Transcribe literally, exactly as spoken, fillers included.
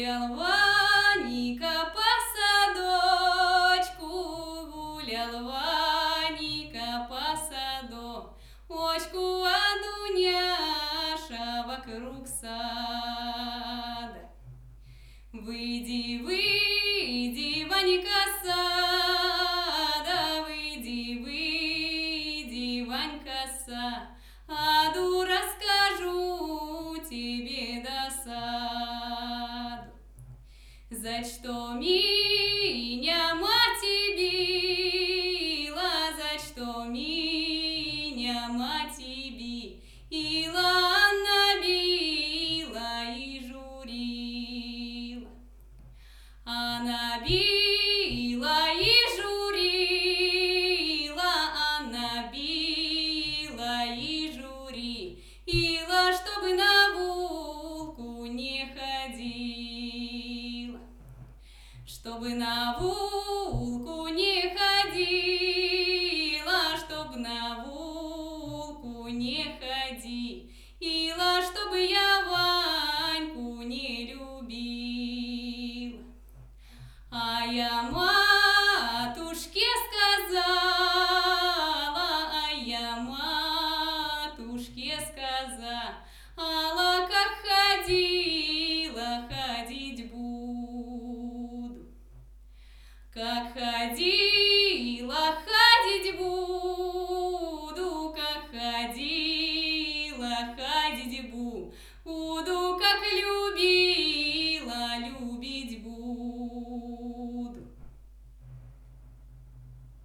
Гулял Ваника по садочку, гулял Ваника по садочку, а Дуняша вокруг сада. Выйди, выйди, Ванька, с сада, выйди, выйди, Ванька, с саду, расскажу тебе досаду. За что меня мать била, за что меня мать била, она била и журила. Она била и журила, она била и журила, чтобы на вулку не ходила, чтобы на вулку не ходила, чтобы на вулку не ходила.